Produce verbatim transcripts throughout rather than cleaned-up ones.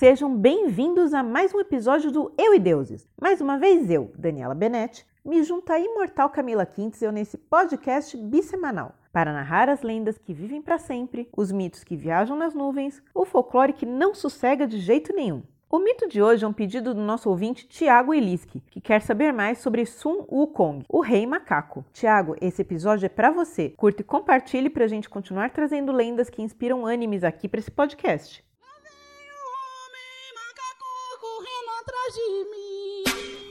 Sejam bem-vindos a mais um episódio do Eu e Deuses. Mais uma vez eu, Daniela Benetti, me junto à imortal Camila Quintzel nesse podcast bissemanal para narrar as lendas que vivem para sempre, os mitos que viajam nas nuvens, o folclore que não sossega de jeito nenhum. O mito de hoje é um pedido do nosso ouvinte Tiago Eliski, que quer saber mais sobre Sun Wukong, o rei macaco. Tiago, esse episódio é para você. Curta e compartilhe para a gente continuar trazendo lendas que inspiram animes aqui para esse podcast. Lá vem o homem macaco correndo atrás de mim.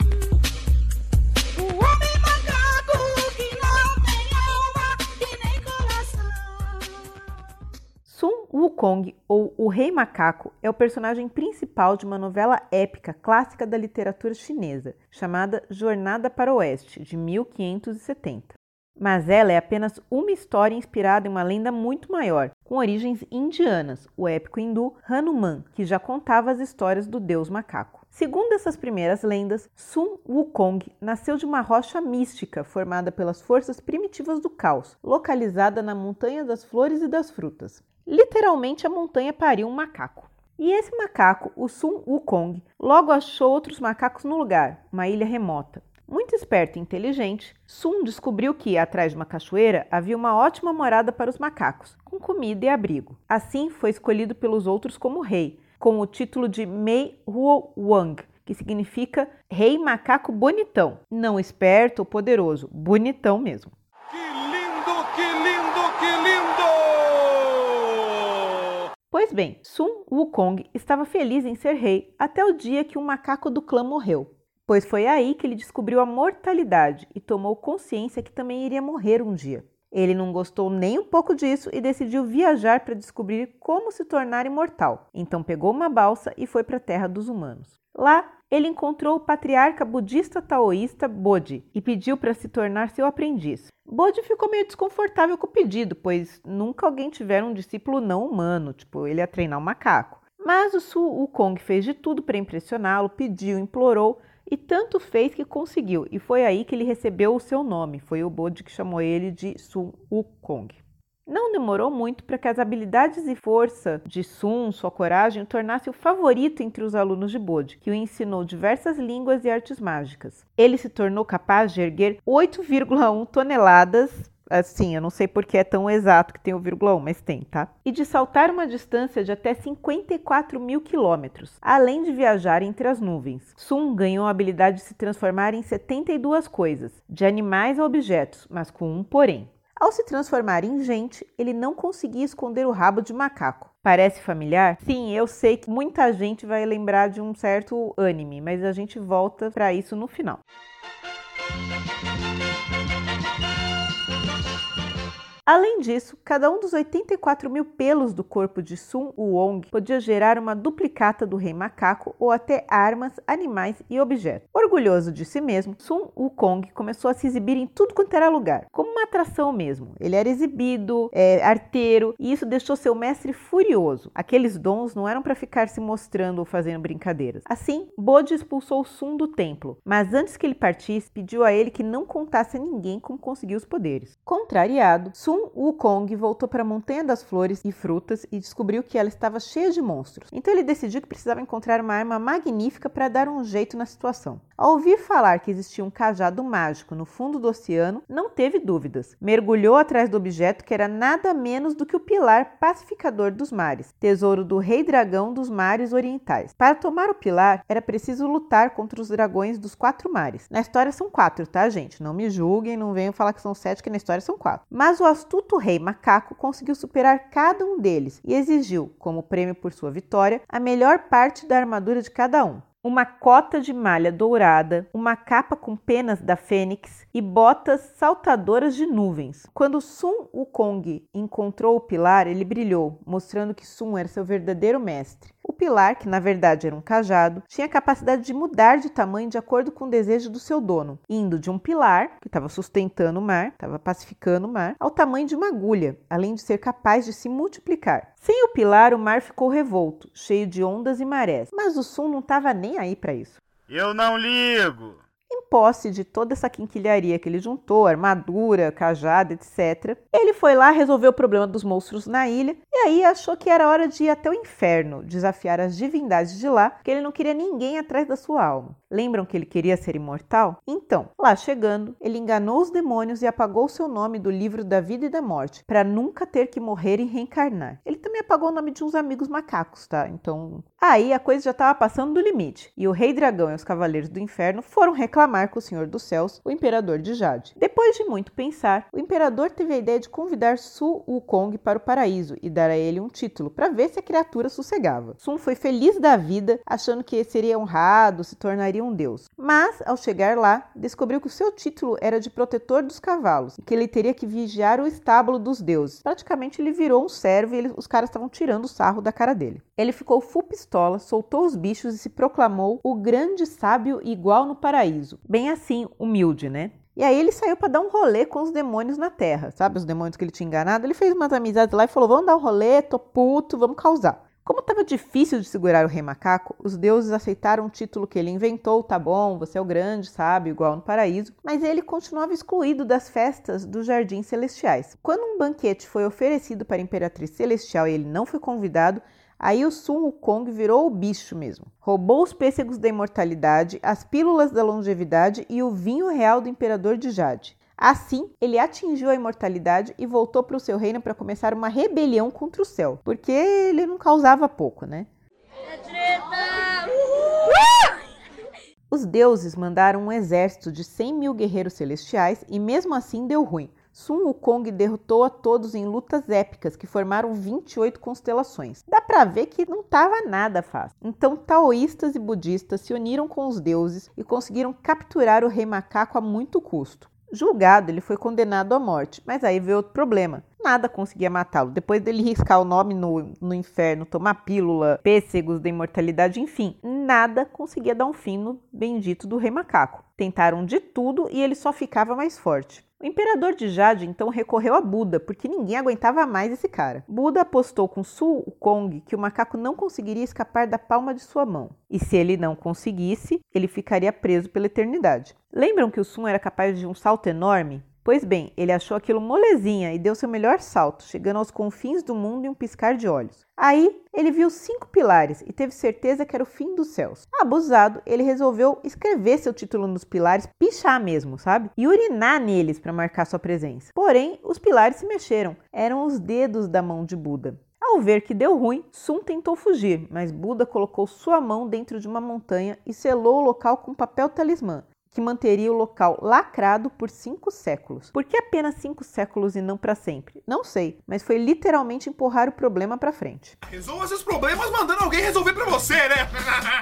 O homem macaco que não tem alma e nem coração. Sun Wukong, ou o Rei Macaco, é o personagem principal de uma novela épica clássica da literatura chinesa, chamada Jornada para o Oeste, de mil quinhentos e setenta. Mas ela é apenas uma história inspirada em uma lenda muito maior, com origens indianas, o épico hindu Hanuman, que já contava as histórias do deus macaco. Segundo essas primeiras lendas, Sun Wukong nasceu de uma rocha mística formada pelas forças primitivas do caos, localizada na Montanha das Flores e das Frutas. Literalmente, a montanha pariu um macaco. E esse macaco, o Sun Wukong, logo achou outros macacos no lugar, uma ilha remota. Muito esperto e inteligente, Sun descobriu que, atrás de uma cachoeira, havia uma ótima morada para os macacos, com comida e abrigo. Assim, foi escolhido pelos outros como rei, com o título de Mei Huo Wang, que significa Rei Macaco Bonitão. Não esperto ou poderoso, bonitão mesmo. Que lindo, que lindo, que lindo! Pois bem, Sun Wukong estava feliz em ser rei até o dia que um macaco do clã morreu, pois foi aí que ele descobriu a mortalidade e tomou consciência que também iria morrer um dia. Ele não gostou nem um pouco disso e decidiu viajar para descobrir como se tornar imortal. Então pegou uma balsa e foi para a terra dos humanos. Lá, ele encontrou o patriarca budista taoísta Bodhi e pediu para se tornar seu aprendiz. Bodhi ficou meio desconfortável com o pedido, pois nunca alguém tivera um discípulo não humano, tipo, ele ia treinar um macaco. Mas o Sun Wukong fez de tudo para impressioná-lo, pediu, implorou e tanto fez que conseguiu. E foi aí que ele recebeu o seu nome, foi o Bodhi que chamou ele de Sun Wukong. Não demorou muito para que as habilidades e força de Sun, sua coragem, o tornasse o favorito entre os alunos de Bodhi, que o ensinou diversas línguas e artes mágicas. Ele se tornou capaz de erguer oito vírgula um toneladas, assim, eu não sei porque é tão exato que tem o vírgula um, mas tem, tá? E de saltar uma distância de até cinquenta e quatro mil quilômetros, além de viajar entre as nuvens. Sun ganhou a habilidade de se transformar em setenta e duas coisas, de animais a objetos, mas com um porém. Ao se transformar em gente, ele não conseguia esconder o rabo de macaco. Parece familiar? Sim, eu sei que muita gente vai lembrar de um certo anime, mas a gente volta para isso no final. Além disso, cada um dos oitenta e quatro mil pelos do corpo de Sun Wukong podia gerar uma duplicata do rei macaco ou até armas, animais e objetos. Orgulhoso de si mesmo, Sun Wukong começou a se exibir em tudo quanto era lugar, como uma atração mesmo. Ele era exibido, é, arteiro, e isso deixou seu mestre furioso. Aqueles dons não eram para ficar se mostrando ou fazendo brincadeiras. Assim, Bodhi expulsou Sun do templo, mas antes que ele partisse, pediu a ele que não contasse a ninguém como conseguiu os poderes. Contrariado, Sun Wukong voltou para a Montanha das Flores e Frutas e descobriu que ela estava cheia de monstros. Então ele decidiu que precisava encontrar uma arma magnífica para dar um jeito na situação. Ao ouvir falar que existia um cajado mágico no fundo do oceano, não teve dúvidas. Mergulhou atrás do objeto que era nada menos do que o pilar pacificador dos mares, tesouro do rei dragão dos mares orientais. Para tomar o pilar, era preciso lutar contra os dragões dos quatro mares. Na história são quatro, tá, gente? Não me julguem, não venham falar que são sete, que na história são quatro. Mas o astuto rei macaco conseguiu superar cada um deles e exigiu, como prêmio por sua vitória, a melhor parte da armadura de cada um. Uma cota de malha dourada, uma capa com penas da fênix e botas saltadoras de nuvens. Quando Sun Wukong encontrou o pilar, ele brilhou, mostrando que Sun era seu verdadeiro mestre. O pilar, que na verdade era um cajado, tinha a capacidade de mudar de tamanho de acordo com o desejo do seu dono, indo de um pilar, que estava sustentando o mar, estava pacificando o mar, ao tamanho de uma agulha, além de ser capaz de se multiplicar. Sem o pilar, o mar ficou revolto, cheio de ondas e marés, mas o Sun não estava nem aí para isso. Eu não ligo! posse de toda essa quinquilharia que ele juntou, armadura, cajado, etcétera, ele foi lá resolver o problema dos monstros na ilha e aí achou que era hora de ir até o inferno, desafiar as divindades de lá, porque ele não queria ninguém atrás da sua alma. Lembram que ele queria ser imortal? Então, lá chegando, ele enganou os demônios e apagou seu nome do livro da vida e da morte, para nunca ter que morrer e reencarnar. Ele também apagou o nome de uns amigos macacos, tá? Então, aí a coisa já estava passando do limite, e o Rei Dragão e os Cavaleiros do Inferno foram reclamar com o Senhor dos Céus, o Imperador de Jade. Depois de muito pensar, o Imperador teve a ideia de convidar Sun Wukong para o paraíso e dar a ele um título, para ver se a criatura sossegava. Sun foi feliz da vida, achando que seria honrado, se tornaria um deus. Mas, ao chegar lá, descobriu que o seu título era de protetor dos cavalos e que ele teria que vigiar o estábulo dos deuses. Praticamente ele virou um servo e ele, os caras estavam tirando o sarro da cara dele. Ele ficou full pistola, soltou os bichos e se proclamou o grande sábio igual no paraíso. Bem assim, humilde, né? E aí ele saiu para dar um rolê com os demônios na Terra, sabe? Os demônios que ele tinha enganado. Ele fez umas amizades lá e falou, vamos dar um rolê, tô puto, vamos causar. Como estava difícil de segurar o Rei Macaco, os deuses aceitaram o título que ele inventou, tá bom, você é o grande sábio, igual no paraíso, mas ele continuava excluído das festas dos Jardins Celestiais. Quando um banquete foi oferecido para a Imperatriz Celestial e ele não foi convidado, aí o Sun Wukong virou o bicho mesmo. Roubou os pêssegos da imortalidade, as pílulas da longevidade e o vinho real do Imperador de Jade. Assim, ele atingiu a imortalidade e voltou para o seu reino para começar uma rebelião contra o céu, porque ele não causava pouco, né? Os deuses mandaram um exército de cem mil guerreiros celestiais e mesmo assim deu ruim. Sun Wukong derrotou a todos em lutas épicas que formaram vinte e oito constelações. Dá pra ver que não tava nada fácil. Então taoístas e budistas se uniram com os deuses e conseguiram capturar o Rei Macaco a muito custo. Julgado, ele foi condenado à morte, mas aí veio outro problema. Nada conseguia matá-lo. Depois dele riscar o nome no, no inferno, tomar pílula, pêssegos da imortalidade, enfim, nada conseguia dar um fim no bendito do Rei Macaco. Tentaram de tudo e ele só ficava mais forte. O Imperador de Jade então recorreu a Buda, porque ninguém aguentava mais esse cara. Buda apostou com Sun Wukong que o macaco não conseguiria escapar da palma de sua mão. E se ele não conseguisse, ele ficaria preso pela eternidade. Lembram que o Sun era capaz de um salto enorme? Pois bem, ele achou aquilo molezinha e deu seu melhor salto, chegando aos confins do mundo em um piscar de olhos. Aí, ele viu cinco pilares e teve certeza que era o fim dos céus. Abusado, ele resolveu escrever seu título nos pilares, pichar mesmo, sabe? E urinar neles para marcar sua presença. Porém, os pilares se mexeram. Eram os dedos da mão de Buda. Ao ver que deu ruim, Sun tentou fugir, mas Buda colocou sua mão dentro de uma montanha e selou o local com papel talismã, que manteria o local lacrado por cinco séculos. Por que apenas cinco séculos e não para sempre? Não sei, mas foi literalmente empurrar o problema para frente. Resolva seus problemas mandando alguém resolver pra você, né?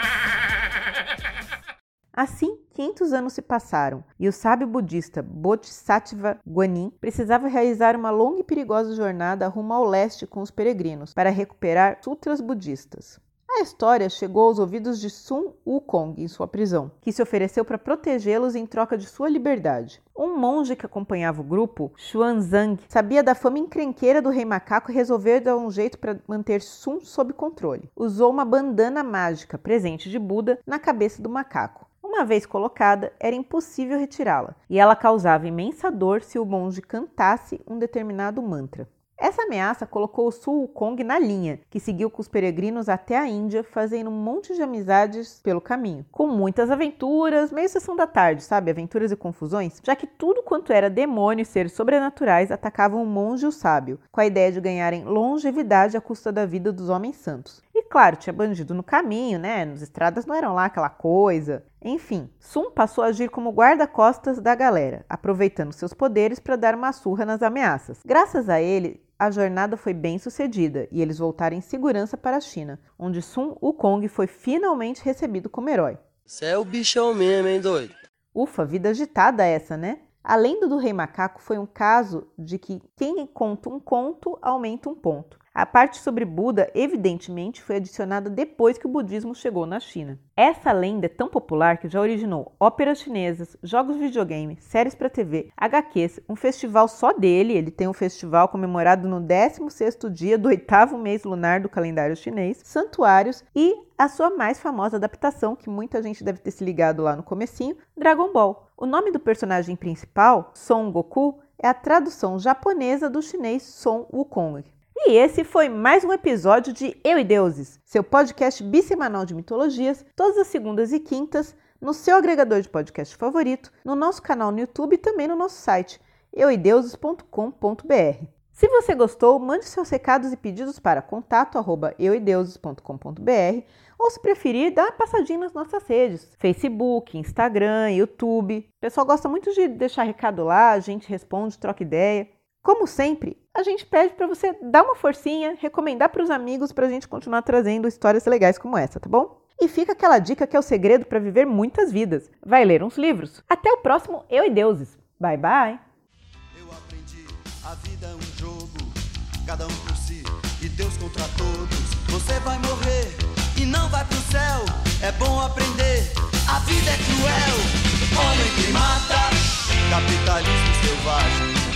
Assim, quinhentos anos se passaram e o sábio budista Bodhisattva Guanin precisava realizar uma longa e perigosa jornada rumo ao leste com os peregrinos para recuperar sutras budistas. A história chegou aos ouvidos de Sun Wukong em sua prisão, que se ofereceu para protegê-los em troca de sua liberdade. Um monge que acompanhava o grupo, Xuanzang, sabia da fama encrenqueira do Rei Macaco e resolveu dar um jeito para manter Sun sob controle. Usou uma bandana mágica, presente de Buda, na cabeça do macaco. Uma vez colocada, era impossível retirá-la, e ela causava imensa dor se o monge cantasse um determinado mantra. Essa ameaça colocou o Sun Wukong na linha, que seguiu com os peregrinos até a Índia, fazendo um monte de amizades pelo caminho, com muitas aventuras, meio sessão da tarde, sabe? Aventuras e confusões, já que tudo quanto era demônio e seres sobrenaturais atacavam o monge e o sábio, com a ideia de ganharem longevidade à custa da vida dos homens santos. E claro, tinha bandido no caminho, né? Nas estradas não eram lá aquela coisa. Enfim, Sun passou a agir como guarda-costas da galera, aproveitando seus poderes para dar uma surra nas ameaças. Graças a ele, a jornada foi bem sucedida e eles voltaram em segurança para a China, onde Sun Wukong foi finalmente recebido como herói. Você é o bichão mesmo, hein, doido? Ufa, vida agitada essa, né? A lenda do Rei Macaco foi um caso de que quem conta um conto aumenta um ponto. A parte sobre Buda, evidentemente, foi adicionada depois que o budismo chegou na China. Essa lenda é tão popular que já originou óperas chinesas, jogos de videogame, séries para T V, agá quês, um festival só dele, ele tem um festival comemorado no décimo sexto dia do oitavo mês lunar do calendário chinês, santuários e a sua mais famosa adaptação, que muita gente deve ter se ligado lá no comecinho, Dragon Ball. O nome do personagem principal, Son Goku, é a tradução japonesa do chinês Son Wukong. E esse foi mais um episódio de Eu e Deuses, seu podcast bissemanal de mitologias, todas as segundas e quintas, no seu agregador de podcast favorito, no nosso canal no YouTube e também no nosso site, eu e deuses ponto com ponto b r. Se você gostou, mande seus recados e pedidos para contato arroba eu e deuses ponto com ponto b r ou, se preferir, dá uma passadinha nas nossas redes, Facebook, Instagram, YouTube. O pessoal gosta muito de deixar recado lá, a gente responde, troca ideia. Como sempre, a gente pede para você dar uma forcinha, recomendar para os amigos para a gente continuar trazendo histórias legais como essa, tá bom? E fica aquela dica que é o segredo para viver muitas vidas. Vai ler uns livros. Até o próximo Eu e Deuses. Bye, bye! Eu aprendi, a vida é um jogo, cada um por si e Deus contra todos. Você vai morrer e não vai pro céu, é bom aprender, a vida é cruel. Homem que mata, capitalismo selvagem.